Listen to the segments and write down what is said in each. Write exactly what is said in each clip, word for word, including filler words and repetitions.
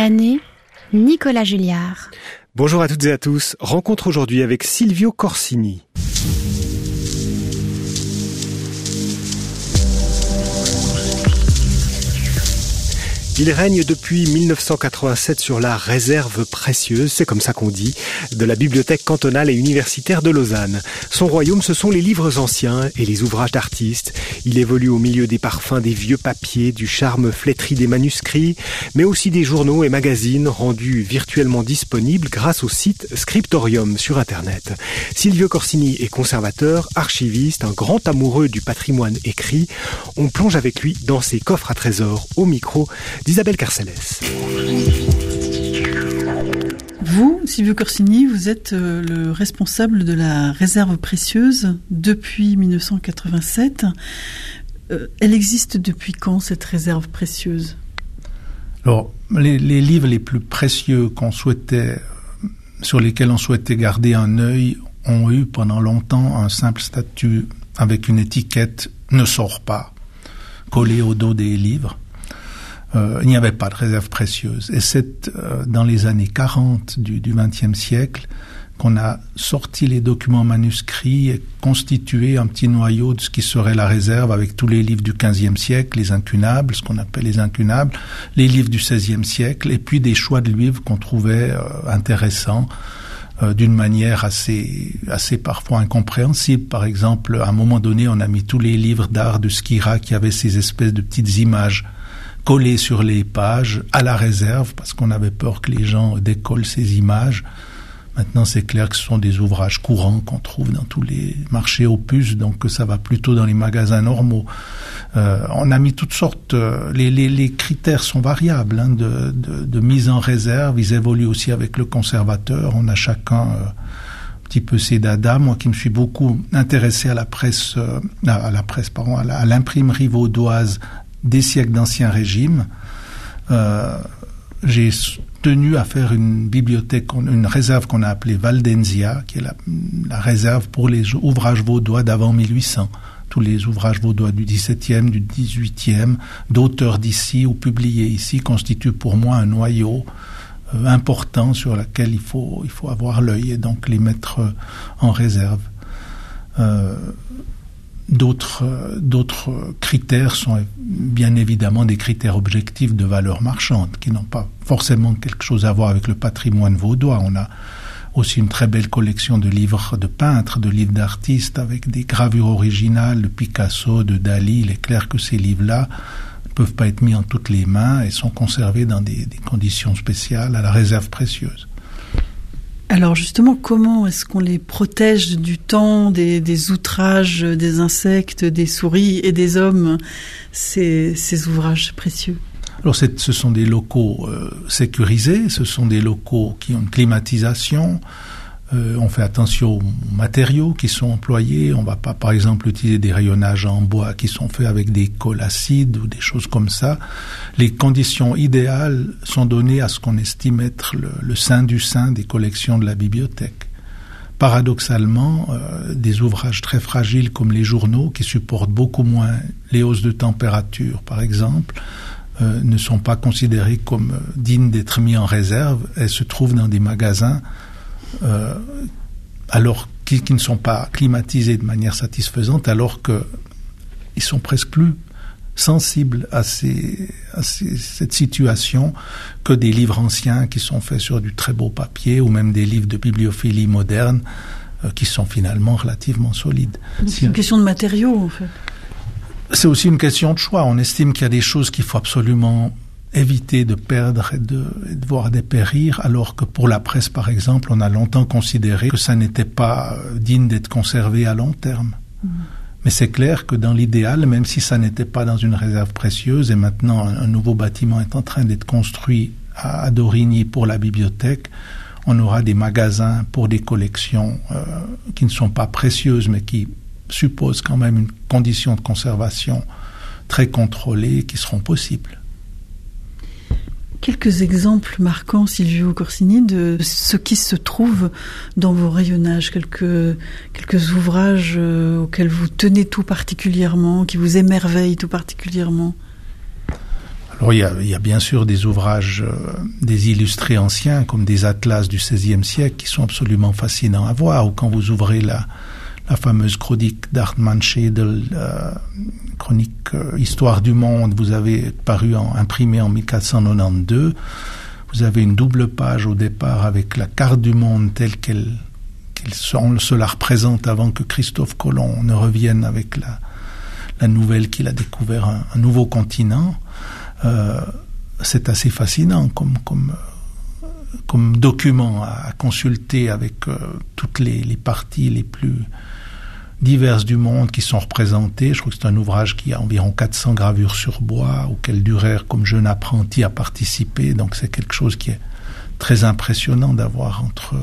Année, Nicolas Julliard. Bonjour à toutes et à tous. Rencontre aujourd'hui avec Silvio Corsini. Il règne depuis mille neuf cent quatre-vingt-sept sur la réserve précieuse, c'est comme ça qu'on dit, de la bibliothèque cantonale et universitaire de Lausanne. Son royaume, ce sont les livres anciens et les ouvrages d'artistes. Il évolue au milieu des parfums des vieux papiers, du charme flétri des manuscrits, mais aussi des journaux et magazines rendus virtuellement disponibles grâce au site Scriptorium sur Internet. Silvio Corsini est conservateur, archiviste, un grand amoureux du patrimoine écrit. On plonge avec lui dans ses coffres à trésors au micro d'Isabelle Carcélès. Vous, Silvio Corsini, vous êtes euh, le responsable de la réserve précieuse depuis mille neuf cent quatre-vingt-sept. Euh, elle existe depuis quand, cette réserve précieuse ? Alors, les, les livres les plus précieux qu'on souhaitait, sur lesquels on souhaitait garder un œil, ont eu pendant longtemps un simple statut avec une étiquette « ne sort pas » collée au dos des livres. Euh, il n'y avait pas de réserve précieuse. Et c'est euh, dans les années quarante du vingtième siècle qu'on a sorti les documents manuscrits et constitué un petit noyau de ce qui serait la réserve avec tous les livres du quinzième siècle, les incunables, ce qu'on appelle les incunables, les livres du seizième siècle, et puis des choix de livres qu'on trouvait euh, intéressants euh, d'une manière assez, assez parfois incompréhensible. Par exemple, à un moment donné, on a mis tous les livres d'art de Skira qui avaient ces espèces de petites images collées sur les pages à la réserve parce qu'on avait peur que les gens décollent ces images. Maintenant, c'est clair que ce sont des ouvrages courants qu'on trouve dans tous les marchés aux puces, donc ça va plutôt dans les magasins normaux. Euh, on a mis toutes sortes... Euh, les, les, les critères sont variables hein, de, de, de mise en réserve. Ils évoluent aussi avec le conservateur. On a chacun euh, un petit peu ses dadas. Moi qui me suis beaucoup intéressé à la presse, euh, à la presse, pardon, à, la, à l'imprimerie vaudoise des siècles d'Ancien Régime, euh, j'ai tenu à faire une bibliothèque, une réserve qu'on a appelée Waldensia, qui est la, la réserve pour les ouvrages vaudois d'avant mille huit cents. Tous les ouvrages vaudois du dix-septième, du dix-huitième, d'auteurs d'ici ou publiés ici, constituent pour moi un noyau euh, important sur lequel il faut, il faut avoir l'œil et donc les mettre euh, en réserve. Euh, D'autres, euh, d'autres critères sont bien évidemment des critères objectifs de valeur marchande qui n'ont pas forcément quelque chose à voir avec le patrimoine vaudois. On a aussi une très belle collection de livres de peintres, de livres d'artistes avec des gravures originales de Picasso, de Dali. Il est clair que ces livres-là ne peuvent pas être mis en toutes les mains et sont conservés dans des, des conditions spéciales à la réserve précieuse. Alors justement, comment est-ce qu'on les protège du temps, des, des outrages, des insectes, des souris et des hommes, ces, ces ouvrages précieux ? Alors c'est, ce sont des locaux euh, sécurisés, ce sont des locaux qui ont une climatisation, euh, on fait attention aux matériaux qui sont employés, on ne va pas par exemple utiliser des rayonnages en bois qui sont faits avec des cols acides ou des choses comme ça. Les conditions idéales sont données à ce qu'on estime être le, le sein du sein des collections de la bibliothèque. Paradoxalement, euh, des ouvrages très fragiles comme les journaux, qui supportent beaucoup moins les hausses de température par exemple, euh, ne sont pas considérés comme euh, dignes d'être mis en réserve et se trouvent dans des magasins euh, alors qui, qui ne sont pas climatisés de manière satisfaisante, alors qu'ils sont presque plus sensibles à, ces, à ces, cette situation que des livres anciens qui sont faits sur du très beau papier ou même des livres de bibliophilie moderne euh, qui sont finalement relativement solides. C'est une question de matériaux en fait. C'est aussi une question de choix. On estime qu'il y a des choses qu'il faut absolument éviter de perdre et de, et de voir dépérir, alors que pour la presse, par exemple, on a longtemps considéré que ça n'était pas digne d'être conservé à long terme. Mmh. Mais c'est clair que dans l'idéal, même si ça n'était pas dans une réserve précieuse, et maintenant un, un nouveau bâtiment est en train d'être construit à, à Dorigny pour la bibliothèque, on aura des magasins pour des collections euh, qui ne sont pas précieuses, mais qui supposent quand même une condition de conservation très contrôlée qui seront possibles. Quelques exemples marquants, Silvio Corsini, de ce qui se trouve dans vos rayonnages, quelques, quelques ouvrages euh, auxquels vous tenez tout particulièrement, qui vous émerveillent tout particulièrement. Alors il y a, il y a bien sûr des ouvrages, euh, des illustrés anciens, comme des atlas du seizième siècle, qui sont absolument fascinants à voir, ou quand vous ouvrez la, la fameuse chronique d'Hartmann Schedel, euh, chronique euh, Histoire du monde, vous avez paru en, imprimé en mille quatre cent quatre-vingt-douze, vous avez une double page au départ avec la carte du monde telle qu'elle, qu'elle se la représente avant que Christophe Colomb ne revienne avec la, la nouvelle qu'il a découvert un, un nouveau continent. Euh, c'est assez fascinant comme, comme, comme document à, à consulter avec euh, toutes les, les parties les plus diverses du monde qui sont représentées. Je crois que c'est un ouvrage qui a environ quatre cents gravures sur bois auxquelles Dürer, comme jeune apprenti, a participé. Donc c'est quelque chose qui est très impressionnant d'avoir entre,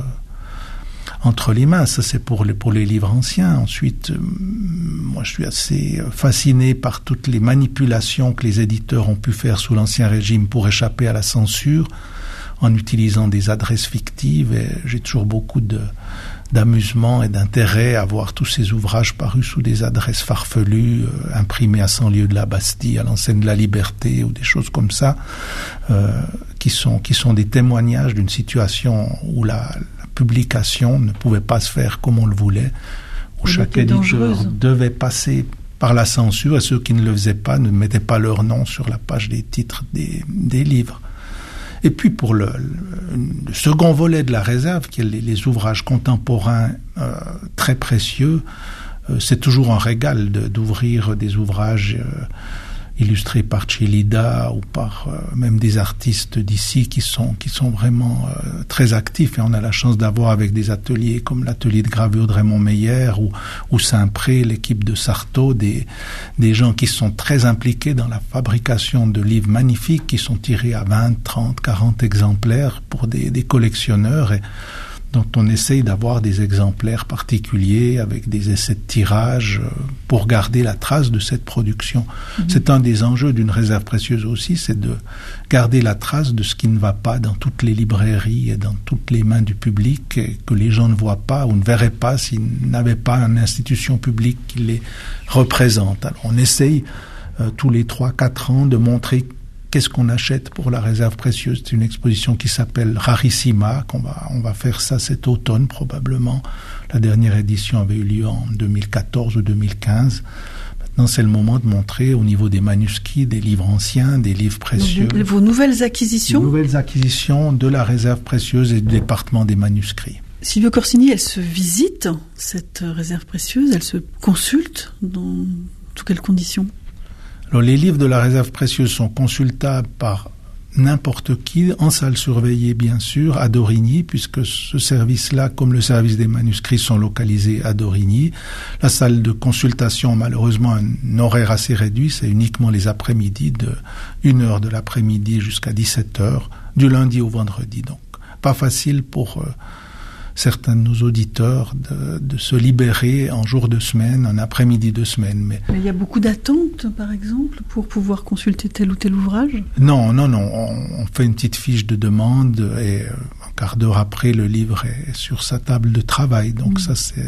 entre les mains. Ça, c'est pour les, pour les livres anciens. Ensuite, euh, moi, je suis assez fasciné par toutes les manipulations que les éditeurs ont pu faire sous l'Ancien Régime pour échapper à la censure en utilisant des adresses fictives. Et j'ai toujours beaucoup de d'amusement et d'intérêt à voir tous ces ouvrages parus sous des adresses farfelues, euh, imprimés à cent lieues de la Bastille, à l'enseigne de la Liberté, ou des choses comme ça, euh, qui sont, qui sont des témoignages d'une situation où la, la publication ne pouvait pas se faire comme on le voulait, où Elle chaque était éditeur dangereuse. devait passer par la censure, et ceux qui ne le faisaient pas ne mettaient pas leur nom sur la page des titres des, des livres. Et puis pour le, le, le second volet de la réserve, qui est les, les ouvrages contemporains euh, très précieux, euh, c'est toujours un régal de, d'ouvrir des ouvrages euh, illustrés par Chillida ou par euh, même des artistes d'ici qui sont, qui sont vraiment euh, très actifs. Et on a la chance d'avoir avec des ateliers comme l'atelier de gravure de Raymond Meyer ou, ou Saint-Pré, l'équipe de Sarto, des, des gens qui sont très impliqués dans la fabrication de livres magnifiques qui sont tirés à vingt, trente, quarante exemplaires pour des, des collectionneurs et dont on essaye d'avoir des exemplaires particuliers avec des essais de tirage pour garder la trace de cette production. Mmh. C'est un des enjeux d'une réserve précieuse aussi, c'est de garder la trace de ce qui ne va pas dans toutes les librairies et dans toutes les mains du public et que les gens ne voient pas ou ne verraient pas s'ils n'avaient pas une institution publique qui les représente. Alors on essaye euh, tous les trois quatre ans de montrer qu'est-ce qu'on achète pour la réserve précieuse. C'est une exposition qui s'appelle Rarissima, qu'on va, on va faire ça cet automne probablement. La dernière édition avait eu lieu en deux mille quatorze ou deux mille quinze. Maintenant, c'est le moment de montrer au niveau des manuscrits, des livres anciens, des livres précieux. Donc, vos nouvelles acquisitions Les nouvelles acquisitions de la réserve précieuse et du département des manuscrits. Silvio Corsini, elle se visite, cette réserve précieuse, elle se consulte dans toutes quelles conditions ? Alors, les livres de la réserve précieuse sont consultables par n'importe qui, en salle surveillée bien sûr, à Dorigny, puisque ce service-là, comme le service des manuscrits, sont localisés à Dorigny. La salle de consultation, malheureusement, un horaire assez réduit, c'est uniquement les après-midi, de une heure de l'après-midi jusqu'à dix-sept heures, du lundi au vendredi. Donc, pas facile pour euh, certains de nos auditeurs de, de se libérer en jour de semaine, en après-midi de semaine. Mais, Mais il y a beaucoup d'attentes, par exemple, pour pouvoir consulter tel ou tel ouvrage ? Non, non, non. On, on fait une petite fiche de demande et euh, un quart d'heure après, le livre est sur sa table de travail. Donc mmh. ça, c'est...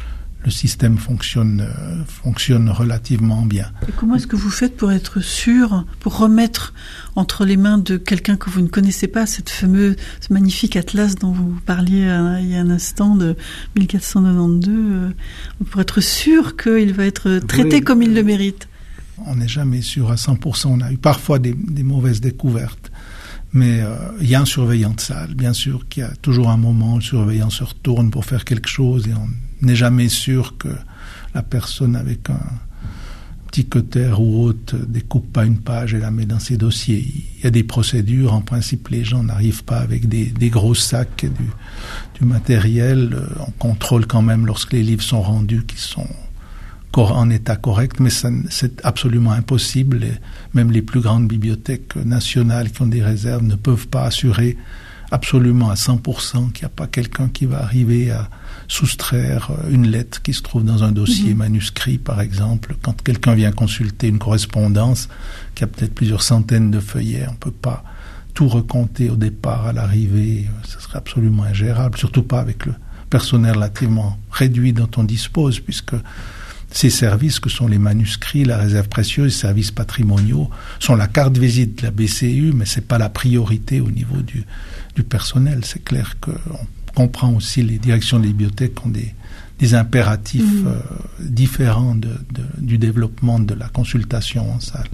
Le système fonctionne, euh, fonctionne relativement bien. Et comment est-ce que vous faites pour être sûr, pour remettre entre les mains de quelqu'un que vous ne connaissez pas, cette fameuse, ce magnifique atlas dont vous parliez euh, il y a un instant de mille quatre cent quatre-vingt-douze, euh, pour être sûr qu'il va être traité oui, comme il le mérite? On n'est jamais sûr à cent pour cent. On a eu parfois des, des mauvaises découvertes. Mais euh, il y a un surveillant de salle, bien sûr qu'il y a toujours un moment où le surveillant se retourne pour faire quelque chose et on n'est jamais sûr que la personne avec un petit cutter ou autre découpe pas une page et la met dans ses dossiers. Il y a des procédures, en principe les gens n'arrivent pas avec des, des gros sacs et du, du matériel. On contrôle quand même lorsque les livres sont rendus qu'ils sont en état correct, mais ça, c'est absolument impossible. Et même les plus grandes bibliothèques nationales qui ont des réserves ne peuvent pas assurer absolument à cent pour cent qu'il n'y a pas quelqu'un qui va arriver à soustraire une lettre qui se trouve dans un dossier mmh. manuscrit, par exemple. Quand quelqu'un vient consulter une correspondance qui a peut-être plusieurs centaines de feuillets, on ne peut pas tout recompter au départ, à l'arrivée. Ce serait absolument ingérable, surtout pas avec le personnel relativement réduit dont on dispose, puisque ces services que sont les manuscrits, la réserve précieuse, les services patrimoniaux, sont la carte visite de la B C U, mais c'est pas la priorité au niveau du, du personnel. C'est clair qu'on comprend aussi les directions des bibliothèques ont des, des impératifs mmh. euh, différents de, de, du développement de la consultation en salle.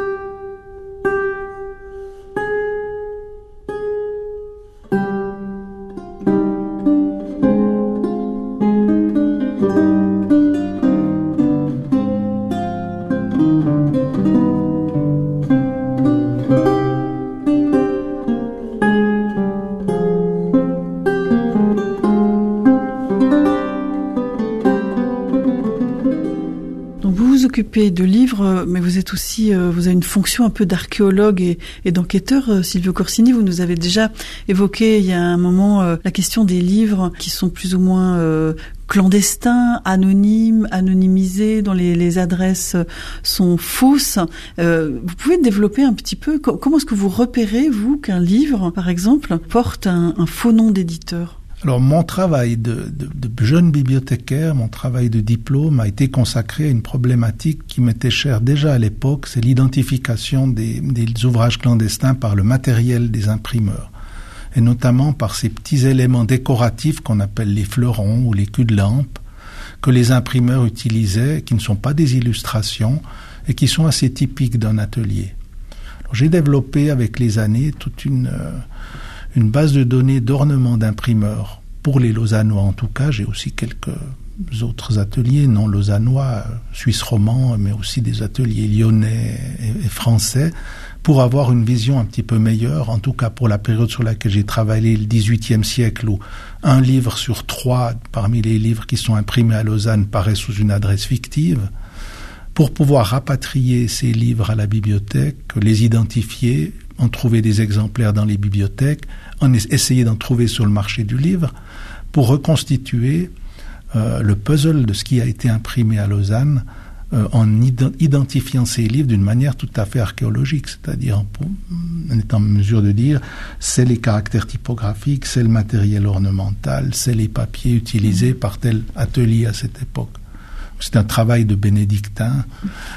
De livres, mais vous êtes aussi, euh, vous avez une fonction un peu d'archéologue et, et d'enquêteur. Euh, Silvio Corsini, vous nous avez déjà évoqué il y a un moment euh, la question des livres qui sont plus ou moins euh, clandestins, anonymes, anonymisés, dont les, les adresses sont fausses. Euh, vous pouvez développer un petit peu, co- comment est-ce que vous repérez, vous, qu'un livre, par exemple, porte un, un faux nom d'éditeur ? Alors, mon travail de, de, de jeune bibliothécaire, mon travail de diplôme a été consacré à une problématique qui m'était chère déjà à l'époque, c'est l'identification des, des ouvrages clandestins par le matériel des imprimeurs, et notamment par ces petits éléments décoratifs qu'on appelle les fleurons ou les culs de lampe, que les imprimeurs utilisaient, qui ne sont pas des illustrations, et qui sont assez typiques d'un atelier. Alors, j'ai développé avec les années toute une... Euh, une base de données d'ornements d'imprimeurs, pour les Lausannois en tout cas. J'ai aussi quelques autres ateliers non lausannois, suisses romands, mais aussi des ateliers lyonnais et, et français, pour avoir une vision un petit peu meilleure, en tout cas pour la période sur laquelle j'ai travaillé, le dix-huitième siècle, où un livre sur trois, parmi les livres qui sont imprimés à Lausanne, paraît sous une adresse fictive, pour pouvoir rapatrier ces livres à la bibliothèque, les identifier, en trouver des exemplaires dans les bibliothèques, en essayer d'en trouver sur le marché du livre, pour reconstituer euh, le puzzle de ce qui a été imprimé à Lausanne, euh, en ident- identifiant ces livres d'une manière tout à fait archéologique, c'est-à-dire en, en étant en mesure de dire c'est les caractères typographiques, c'est le matériel ornemental, c'est les papiers utilisés par tel atelier à cette époque. C'est un travail de bénédictin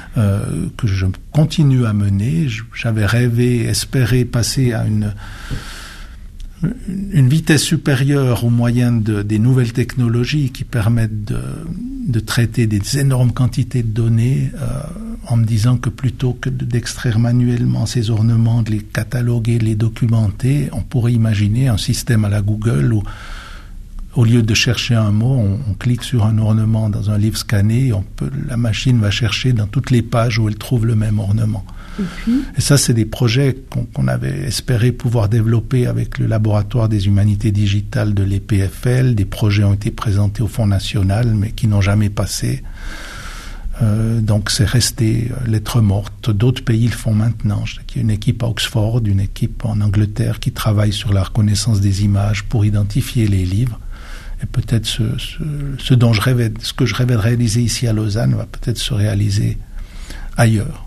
euh, que je continue à mener. J'avais rêvé, espéré passer à une, une vitesse supérieure au moyen de, des nouvelles technologies qui permettent de, de traiter des énormes quantités de données euh, en me disant que plutôt que d'extraire manuellement ces ornements, de les cataloguer, de les documenter, on pourrait imaginer un système à la Google où au lieu de chercher un mot, on, on clique sur un ornement dans un livre scanné et on peut, la machine va chercher dans toutes les pages où elle trouve le même ornement. Et, puis... et ça, c'est des projets qu'on, qu'on avait espéré pouvoir développer avec le laboratoire des humanités digitales de l'E P F L. Des projets ont été présentés au Fonds national, mais qui n'ont jamais passé. Euh, donc c'est resté euh, lettre morte. D'autres pays le font maintenant. Je sais qu'il y a une équipe à Oxford, une équipe en Angleterre qui travaille sur la reconnaissance des images pour identifier les livres. Et peut-être ce, ce, ce dont je rêvais, ce que je rêvais de réaliser ici à Lausanne va peut-être se réaliser ailleurs.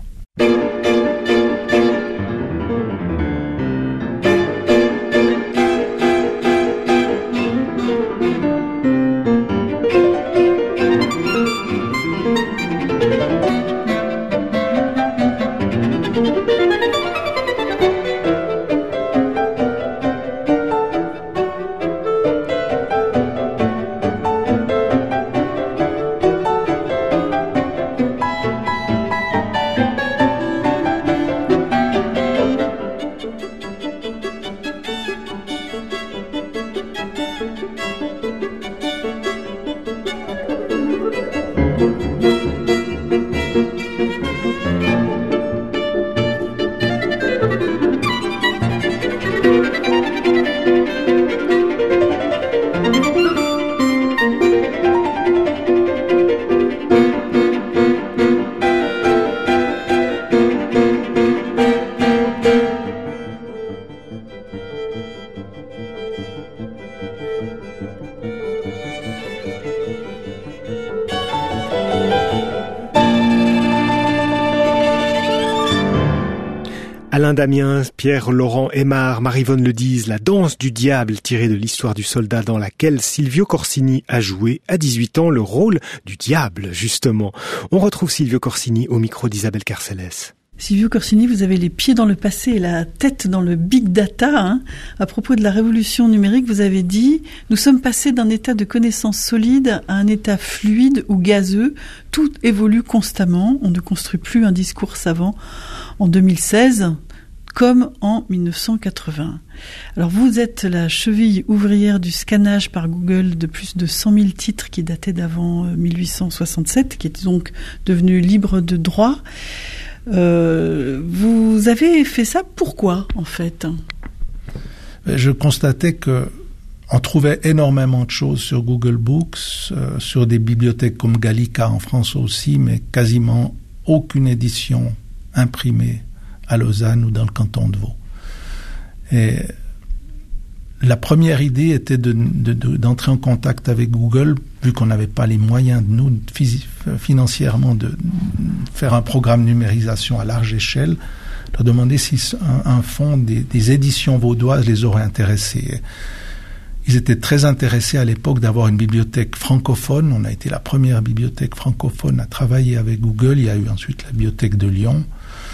Alain Damiens, Pierre-Laurent Aymard, Maryvonne Ledize, La danse du diable, tirée de l'histoire du soldat dans laquelle Silvio Corsini a joué à dix-huit ans le rôle du diable, justement. On retrouve Silvio Corsini au micro d'Isabelle Carcellès. Silvio Corsini, vous avez les pieds dans le passé et la tête dans le big data. Hein. À propos de la révolution numérique, vous avez dit « Nous sommes passés d'un état de connaissance solide à un état fluide ou gazeux. Tout évolue constamment. On ne construit plus un discours savant en deux mille seize comme en mille neuf cent quatre-vingts. » Alors vous êtes la cheville ouvrière du scannage par Google de plus de cent mille titres qui dataient d'avant mille huit cent soixante-sept, qui est donc devenu libre de droit. Euh, vous avez fait ça pourquoi, en fait ? Je constatais que on trouvait énormément de choses sur Google Books, euh, sur des bibliothèques comme Gallica en France aussi, mais quasiment aucune édition imprimée à Lausanne ou dans le canton de Vaud. Et la première idée était de, de, de, d'entrer en contact avec Google, vu qu'on n'avait pas les moyens de nous, phys- financièrement, de faire un programme de numérisation à large échelle, leur demander si un, un fonds des, des éditions vaudoises les aurait intéressés. Ils étaient très intéressés à l'époque d'avoir une bibliothèque francophone. On a été la première bibliothèque francophone à travailler avec Google. Il y a eu ensuite la bibliothèque de Lyon.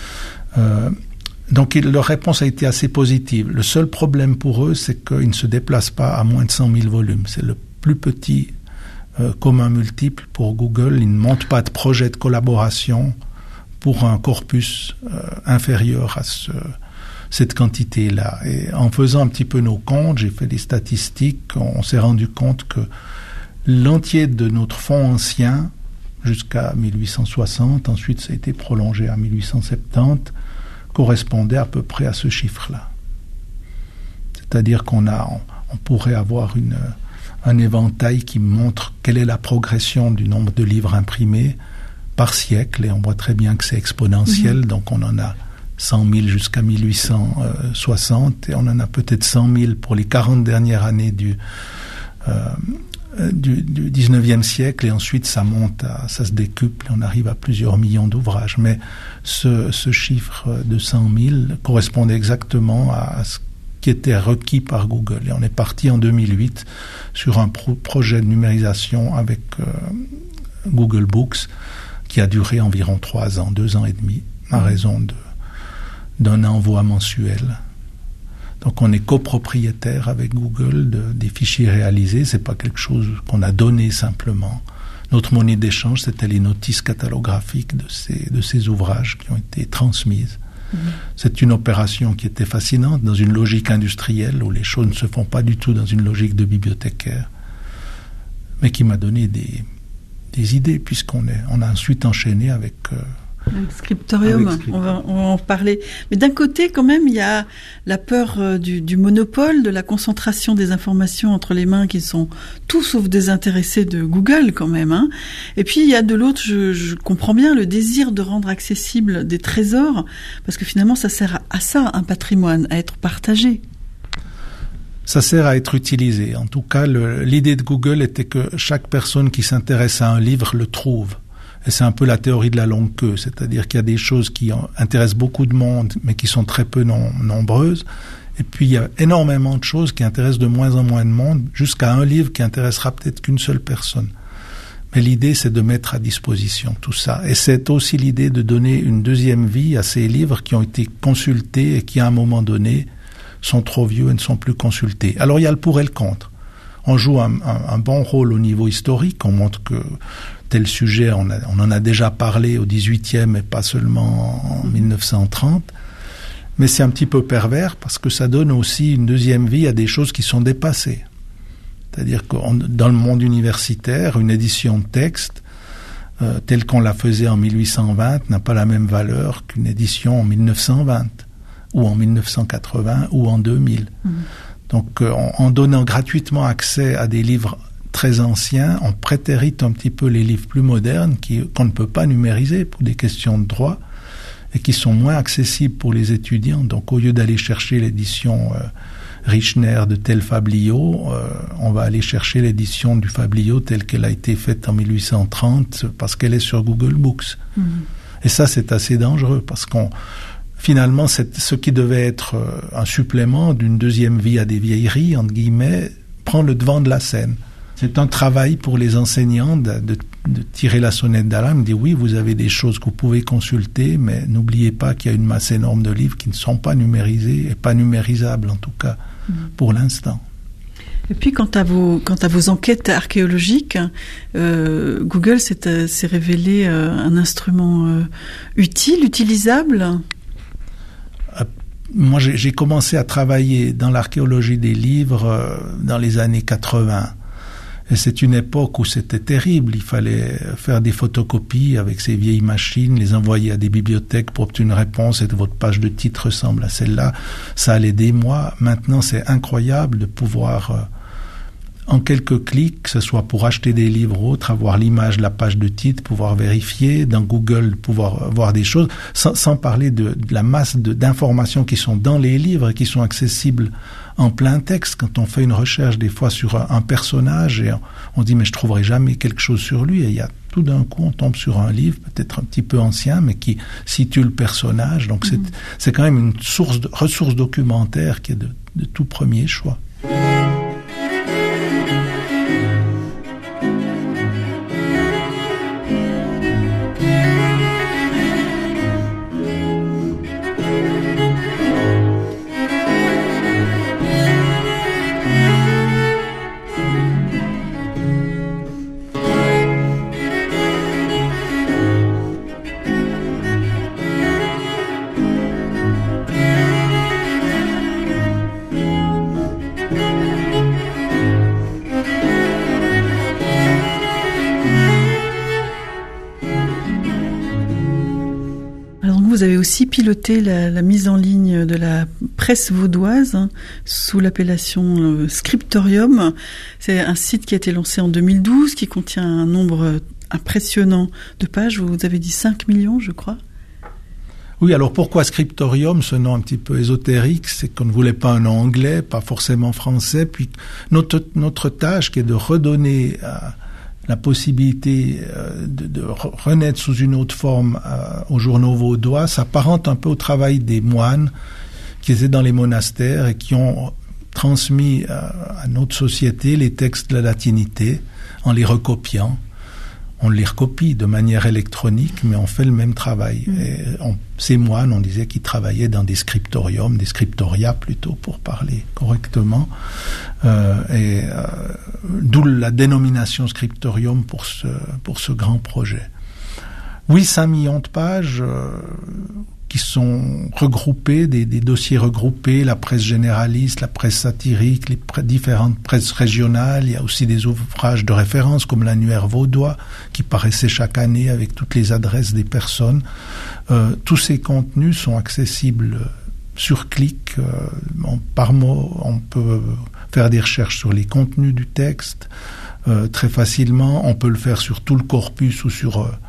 Euh, Donc leur réponse a été assez positive. Le seul problème pour eux, c'est qu'ils ne se déplacent pas à moins de cent mille volumes. C'est le plus petit euh, commun multiple pour Google. Ils ne montent pas de projet de collaboration pour un corpus euh, inférieur à ce, cette quantité-là. Et en faisant un petit peu nos comptes, j'ai fait des statistiques, on s'est rendu compte que l'entier de notre fonds ancien, jusqu'à mille huit cent soixante, ensuite ça a été prolongé à mille huit cent soixante-dix, correspondait à peu près à ce chiffre-là. C'est-à-dire qu'on a, on, on pourrait avoir une, un éventail qui montre quelle est la progression du nombre de livres imprimés par siècle, et on voit très bien que c'est exponentiel, mmh. Donc on en a cent mille jusqu'à mille huit cent soixante, et on en a peut-être cent mille pour les quarante dernières années du, euh, du, du dix-neuvième siècle, et ensuite ça monte, à, ça se décuple, et on arrive à plusieurs millions d'ouvrages. Mais ce, ce chiffre de cent mille correspondait exactement à ce qui était requis par Google. Et on est parti en deux mille huit sur un pro- projet de numérisation avec euh, Google Books qui a duré environ trois ans, deux ans et demi, à raison de, d'un envoi mensuel. Donc on est copropriétaire avec Google de, des fichiers réalisés. C'est pas quelque chose qu'on a donné simplement. Notre monnaie d'échange, c'était les notices catalographiques de ces, de ces ouvrages qui ont été transmises. Mmh. C'est une opération qui était fascinante dans une logique industrielle où les choses ne se font pas du tout dans une logique de bibliothécaire, mais qui m'a donné des, des idées, puisqu'on est, on a ensuite enchaîné avec... Euh, Avec Scriptorium, Avec Scriptorium. On, va, on va en parler. Mais d'un côté, quand même, il y a la peur euh, du, du monopole, de la concentration des informations entre les mains qui sont tout sauf désintéressés de Google, quand même. Hein. Et puis, il y a de l'autre, je, je comprends bien, le désir de rendre accessible des trésors, parce que finalement, ça sert à ça, un patrimoine, à être partagé. Ça sert à être utilisé. En tout cas, le, l'idée de Google était que chaque personne qui s'intéresse à un livre le trouve. Et c'est un peu la théorie de la longue queue, c'est-à-dire qu'il y a des choses qui intéressent beaucoup de monde, mais qui sont très peu non, nombreuses. Et puis, il y a énormément de choses qui intéressent de moins en moins de monde, jusqu'à un livre qui intéressera peut-être qu'une seule personne. Mais l'idée, c'est de mettre à disposition tout ça. Et c'est aussi l'idée de donner une deuxième vie à ces livres qui ont été consultés et qui, à un moment donné, sont trop vieux et ne sont plus consultés. Alors, il y a le pour et le contre. On joue un, un, un bon rôle au niveau historique. On montre que tel sujet, on, a, on en a déjà parlé au dix-huitième et pas seulement en mille neuf cent trente. Mais c'est un petit peu pervers parce que ça donne aussi une deuxième vie à des choses qui sont dépassées. C'est-à-dire que dans le monde universitaire, une édition de texte, euh, telle qu'on la faisait en mille huit cent vingt, n'a pas la même valeur qu'une édition en mille neuf cent vingt, ou en mille neuf cent quatre-vingts, ou en deux mille. Mmh. Donc, euh, en, en donnant gratuitement accès à des livres très anciens, on prétérite un petit peu les livres plus modernes qui, qu'on ne peut pas numériser pour des questions de droit et qui sont moins accessibles pour les étudiants. Donc, au lieu d'aller chercher l'édition euh, Richner de tel Fabliau, euh, on va aller chercher l'édition du Fabliau telle qu'elle a été faite en mille huit cent trente parce qu'elle est sur Google Books. Mmh. Et ça, c'est assez dangereux parce qu'on finalement, c'est ce qui devait être un supplément d'une deuxième vie à des vieilleries, entre guillemets, prend le devant de la scène. C'est un travail pour les enseignants de, de, de tirer la sonnette d'alarme, de dire oui, vous avez des choses que vous pouvez consulter, mais n'oubliez pas qu'il y a une masse énorme de livres qui ne sont pas numérisés, et pas numérisables en tout cas, mmh. pour l'instant. Et puis, quant à vos, quant à vos enquêtes archéologiques, euh, Google s'est, s'est révélé euh, un instrument euh, utile, utilisable. euh, Moi, j'ai, j'ai commencé à travailler dans l'archéologie des livres euh, dans les années quatre-vingts. Et c'est une époque où c'était terrible. Il fallait faire des photocopies avec ces vieilles machines, les envoyer à des bibliothèques pour obtenir une réponse et que votre page de titre ressemble à celle-là. Ça allait des mois. Maintenant, c'est incroyable de pouvoir, euh, en quelques clics, que ce soit pour acheter des livres ou autres, avoir l'image de la page de titre, pouvoir vérifier, dans Google, pouvoir voir des choses, sans, sans parler de, de la masse de, d'informations qui sont dans les livres et qui sont accessibles en plein texte. Quand on fait une recherche des fois sur un, un personnage et on, on dit mais je trouverai jamais quelque chose sur lui, et il y a tout d'un coup on tombe sur un livre peut-être un petit peu ancien mais qui situe le personnage. Donc c'est, mmh. c'est quand même une source de, ressource documentaire qui est de, de tout premier choix. Vous avez aussi piloté la, la mise en ligne de la presse vaudoise hein, sous l'appellation euh, Scriptorium. C'est un site qui a été lancé en deux mille douze, qui contient un nombre impressionnant de pages. Vous avez dit cinq millions, je crois. Oui, alors pourquoi Scriptorium, ce nom un petit peu ésotérique? C'est qu'on ne voulait pas un nom anglais, pas forcément français. Puis notre, notre tâche qui est de redonner à la possibilité euh, de, de renaître sous une autre forme euh, aux journaux vaudois s'apparente un peu au travail des moines qui étaient dans les monastères et qui ont transmis euh, à notre société les textes de la latinité en les recopiant. On les recopie de manière électronique, mais on fait le même travail. Mmh. Et on, ces moines, on disait qu'ils travaillaient dans des scriptoriums, des scriptoria plutôt, pour parler correctement. Euh, et euh, d'où la dénomination scriptorium pour ce, pour ce grand projet. Oui, cinq millions de pages euh, qui sont regroupées, des, des dossiers regroupés, la presse généraliste, la presse satirique, les pre- différentes presses régionales. Il y a aussi des ouvrages de référence comme l'annuaire vaudois qui paraissait chaque année avec toutes les adresses des personnes. Euh, tous ces contenus sont accessibles sur clic. Euh, on, par mot, on peut faire des recherches sur les contenus du texte euh, très facilement. On peut le faire sur tout le corpus ou sur euh,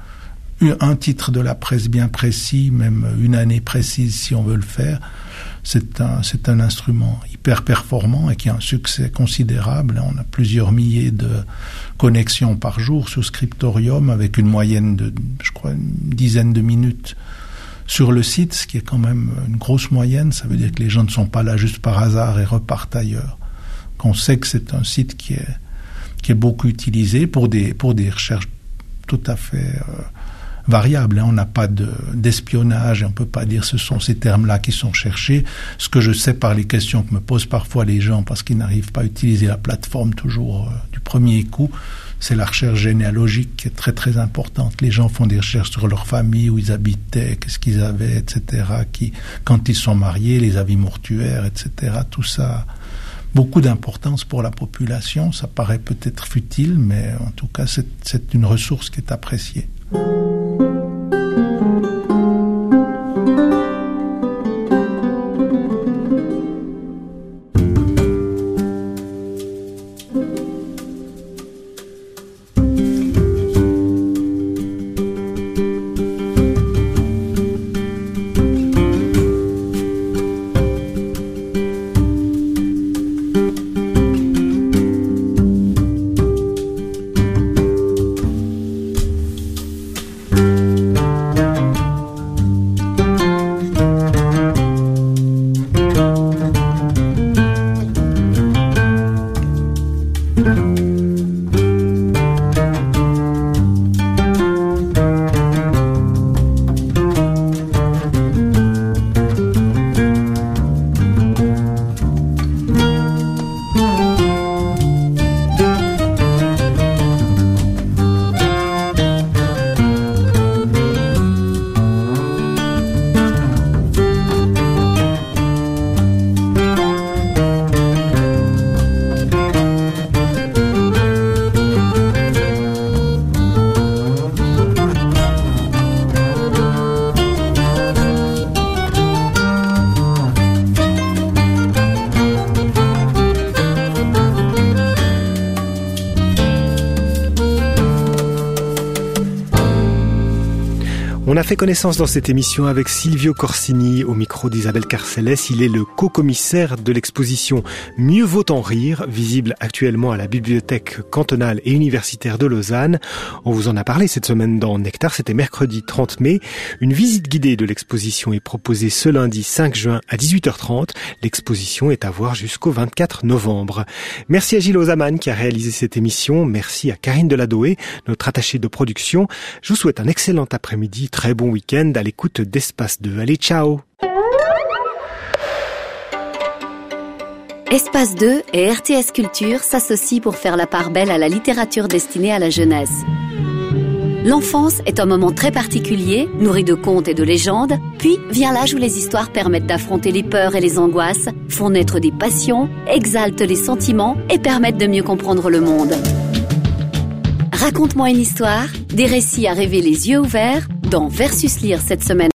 un titre de la presse bien précis, même une année précise si on veut le faire. C'est un, c'est un instrument hyper performant et qui a un succès considérable. On a plusieurs milliers de connexions par jour sur Scriptorium avec une moyenne de, je crois, une dizaine de minutes sur le site, ce qui est quand même une grosse moyenne. Ça veut dire que les gens ne sont pas là juste par hasard et repartent ailleurs. Qu'on sait que c'est un site qui est, qui est beaucoup utilisé pour des, pour des recherches tout à fait euh, variable. Hein. On n'a pas de, d'espionnage et on ne peut pas dire ce sont ces termes-là qui sont cherchés. Ce que je sais par les questions que me posent parfois les gens parce qu'ils n'arrivent pas à utiliser la plateforme toujours euh, du premier coup, c'est la recherche généalogique qui est très très importante. Les gens font des recherches sur leur famille, où ils habitaient, qu'est-ce qu'ils avaient, et cetera. Qui, quand ils sont mariés, les avis mortuaires, et cetera. Tout ça, beaucoup d'importance pour la population. Ça paraît peut-être futile, mais en tout cas, c'est, c'est une ressource qui est appréciée. On a fait connaissance dans cette émission avec Silvio Corsini, au micro d'Isabelle Carcelles. Il est le co-commissaire de l'exposition Mieux vaut en rire, visible actuellement à la bibliothèque cantonale et universitaire de Lausanne. On vous en a parlé cette semaine dans Nectar, c'était mercredi trente mai. Une visite guidée de l'exposition est proposée ce lundi cinq juin à dix-huit heures trente. L'exposition est à voir jusqu'au vingt-quatre novembre. Merci à Gilles Ozaman qui a réalisé cette émission. Merci à Karine Deladoé, notre attachée de production. Je vous souhaite un excellent après-midi. Très bon week-end à l'écoute d'Espace deux. Allez, ciao! Espace deux et R T S Culture s'associent pour faire la part belle à la littérature destinée à la jeunesse. L'enfance est un moment très particulier, nourri de contes et de légendes, puis vient l'âge où les histoires permettent d'affronter les peurs et les angoisses, font naître des passions, exaltent les sentiments et permettent de mieux comprendre le monde. Raconte-moi une histoire, des récits à rêver les yeux ouverts dans Versus Lire cette semaine.